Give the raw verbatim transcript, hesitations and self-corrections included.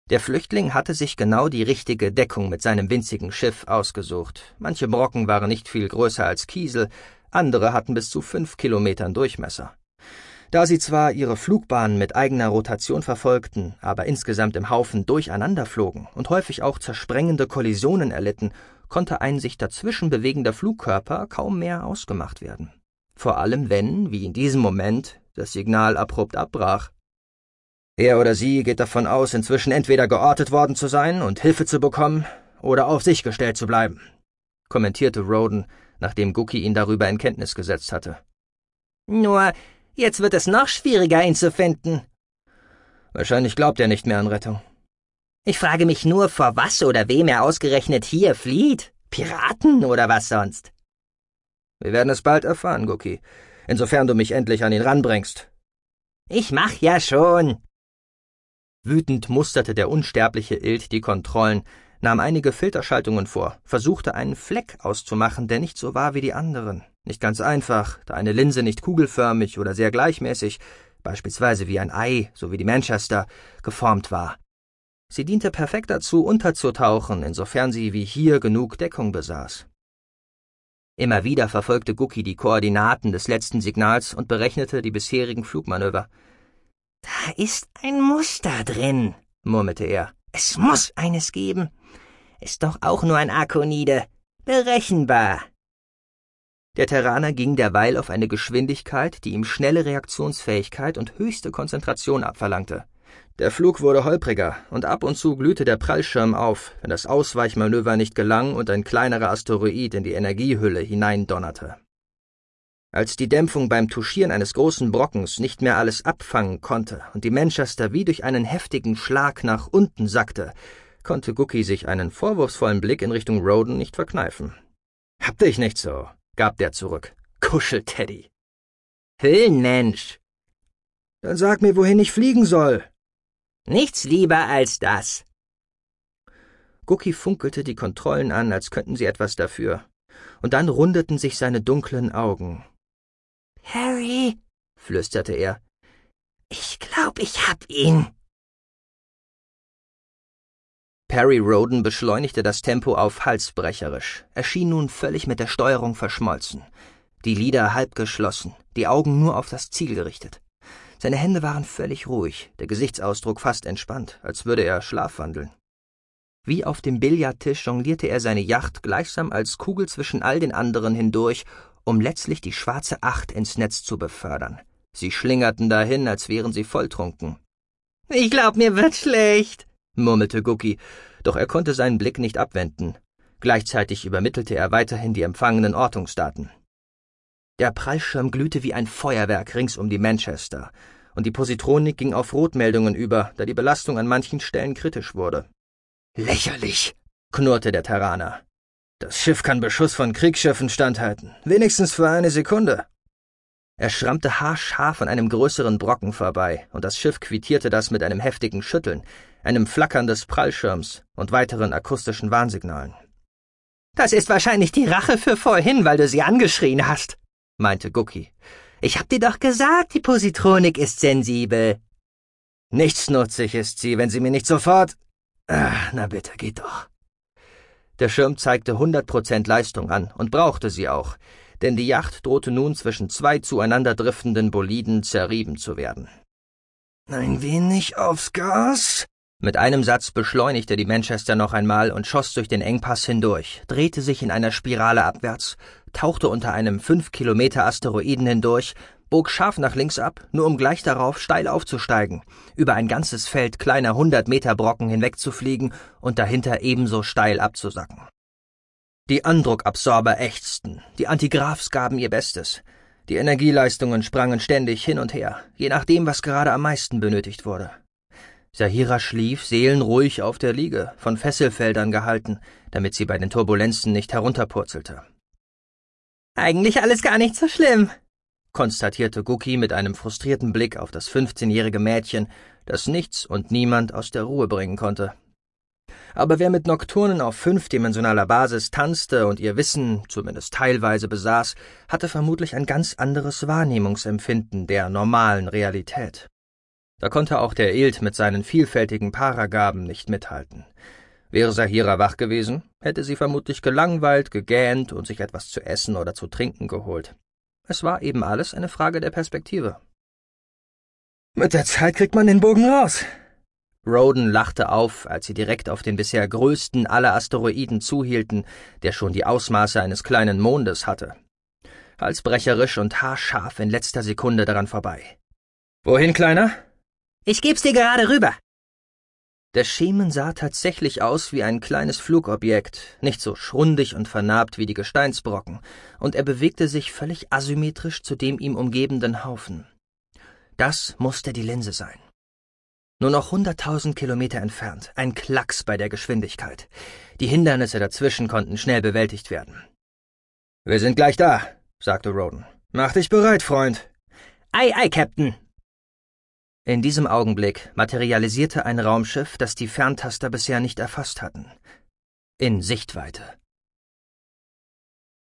Der Flüchtling hatte sich genau die richtige Deckung mit seinem winzigen Schiff ausgesucht. Manche Brocken waren nicht viel größer als Kiesel, andere hatten bis zu fünf Kilometern Durchmesser. Da sie zwar ihre Flugbahn mit eigener Rotation verfolgten, aber insgesamt im Haufen durcheinander flogen und häufig auch zersprengende Kollisionen erlitten, konnte ein sich dazwischen bewegender Flugkörper kaum mehr ausgemacht werden. Vor allem wenn, wie in diesem Moment, das Signal abrupt abbrach. Er oder sie geht davon aus, inzwischen entweder geortet worden zu sein und Hilfe zu bekommen oder auf sich gestellt zu bleiben, kommentierte Roden, nachdem Gookie ihn darüber in Kenntnis gesetzt hatte. Nur, jetzt wird es noch schwieriger, ihn zu finden. Wahrscheinlich glaubt er nicht mehr an Rettung. Ich frage mich nur, vor was oder wem er ausgerechnet hier flieht. Piraten oder was sonst? Wir werden es bald erfahren, Gookie, insofern du mich endlich an ihn ranbringst. Ich mach ja schon. Wütend musterte der unsterbliche Ilt die Kontrollen, nahm einige Filterschaltungen vor, versuchte einen Fleck auszumachen, der nicht so war wie die anderen. Nicht ganz einfach, da eine Linse nicht kugelförmig oder sehr gleichmäßig, beispielsweise wie ein Ei, so wie die Manchester, geformt war. Sie diente perfekt dazu, unterzutauchen, insofern sie wie hier genug Deckung besaß. Immer wieder verfolgte Gookie die Koordinaten des letzten Signals und berechnete die bisherigen Flugmanöver. »Da ist ein Muster drin«, murmelte er. »Es muss eines geben. Ist doch auch nur ein Arkonide. Berechenbar.« Der Terraner ging derweil auf eine Geschwindigkeit, die ihm schnelle Reaktionsfähigkeit und höchste Konzentration abverlangte. Der Flug wurde holpriger, und ab und zu glühte der Prallschirm auf, wenn das Ausweichmanöver nicht gelang und ein kleinerer Asteroid in die Energiehülle hineindonnerte. Als die Dämpfung beim Touchieren eines großen Brockens nicht mehr alles abfangen konnte und die Manchester wie durch einen heftigen Schlag nach unten sackte, konnte Gookie sich einen vorwurfsvollen Blick in Richtung Roden nicht verkneifen. »Hab dich nicht so«, gab der zurück. »Kuschelteddy.« »Höhlenmensch.« »Dann sag mir, wohin ich fliegen soll.« »Nichts lieber als das.« Gookie funkelte die Kontrollen an, als könnten sie etwas dafür, und dann rundeten sich seine dunklen Augen. »Harry«, flüsterte er, »ich glaub, ich hab ihn.« Perry Roden beschleunigte das Tempo auf halsbrecherisch. Er schien nun völlig mit der Steuerung verschmolzen. Die Lider halb geschlossen, die Augen nur auf das Ziel gerichtet. Seine Hände waren völlig ruhig, der Gesichtsausdruck fast entspannt, als würde er schlafwandeln. Wie auf dem Billardtisch jonglierte er seine Yacht gleichsam als Kugel zwischen all den anderen hindurch, um letztlich die schwarze Acht ins Netz zu befördern. Sie schlingerten dahin, als wären sie volltrunken. »Ich glaub, mir wird schlecht«, murmelte Gookie, doch er konnte seinen Blick nicht abwenden. Gleichzeitig übermittelte er weiterhin die empfangenen Ortungsdaten. Der Prallschirm glühte wie ein Feuerwerk rings um die Manchester, und die Positronik ging auf Rotmeldungen über, da die Belastung an manchen Stellen kritisch wurde. »Lächerlich«, knurrte der Terraner. »Das Schiff kann Beschuss von Kriegsschiffen standhalten, wenigstens für eine Sekunde.« Er schrammte haarscharf an einem größeren Brocken vorbei, und das Schiff quittierte das mit einem heftigen Schütteln, einem Flackern des Prallschirms und weiteren akustischen Warnsignalen. »Das ist wahrscheinlich die Rache für vorhin, weil du sie angeschrien hast«, meinte Gookie. »Ich hab dir doch gesagt, die Positronik ist sensibel.« »Nichtsnutzig ist sie, wenn sie mir nicht sofort...« Ah, na bitte, geht doch.« Der Schirm zeigte hundert Prozent Leistung an und brauchte sie auch, denn die Yacht drohte nun zwischen zwei zueinander driftenden Boliden zerrieben zu werden. »Ein wenig aufs Gas?« Mit einem Satz beschleunigte die Manchester noch einmal und schoss durch den Engpass hindurch, drehte sich in einer Spirale abwärts, tauchte unter einem fünf Kilometer Asteroiden hindurch, bog scharf nach links ab, nur um gleich darauf steil aufzusteigen, über ein ganzes Feld kleiner hundert Meter Brocken hinwegzufliegen und dahinter ebenso steil abzusacken. Die Andruckabsorber ächzten, die Antigraphs gaben ihr Bestes. Die Energieleistungen sprangen ständig hin und her, je nachdem, was gerade am meisten benötigt wurde. Sahira schlief seelenruhig auf der Liege, von Fesselfeldern gehalten, damit sie bei den Turbulenzen nicht herunterpurzelte. »Eigentlich alles gar nicht so schlimm«, konstatierte Gookie mit einem frustrierten Blick auf das fünfzehnjährige Mädchen, das nichts und niemand aus der Ruhe bringen konnte. Aber wer mit Nocturnen auf fünfdimensionaler Basis tanzte und ihr Wissen, zumindest teilweise, besaß, hatte vermutlich ein ganz anderes Wahrnehmungsempfinden der normalen Realität. Da konnte auch der Ilt mit seinen vielfältigen Paragaben nicht mithalten. Wäre Saphira wach gewesen, hätte sie vermutlich gelangweilt, gegähnt und sich etwas zu essen oder zu trinken geholt. Es war eben alles eine Frage der Perspektive. »Mit der Zeit kriegt man den Bogen raus.« Roden lachte auf, als sie direkt auf den bisher größten aller Asteroiden zuhielten, der schon die Ausmaße eines kleinen Mondes hatte. Halsbrecherisch und haarscharf in letzter Sekunde daran vorbei. »Wohin, Kleiner?« »Ich geb's dir gerade rüber.« Der Schemen sah tatsächlich aus wie ein kleines Flugobjekt, nicht so schrundig und vernarbt wie die Gesteinsbrocken, und er bewegte sich völlig asymmetrisch zu dem ihm umgebenden Haufen. Das musste die Linse sein. Nur noch hunderttausend Kilometer entfernt, ein Klacks bei der Geschwindigkeit. Die Hindernisse dazwischen konnten schnell bewältigt werden. »Wir sind gleich da«, sagte Roden. »Mach dich bereit, Freund.« »Ei, ei, Captain.« In diesem Augenblick materialisierte ein Raumschiff, das die Ferntaster bisher nicht erfasst hatten. In Sichtweite.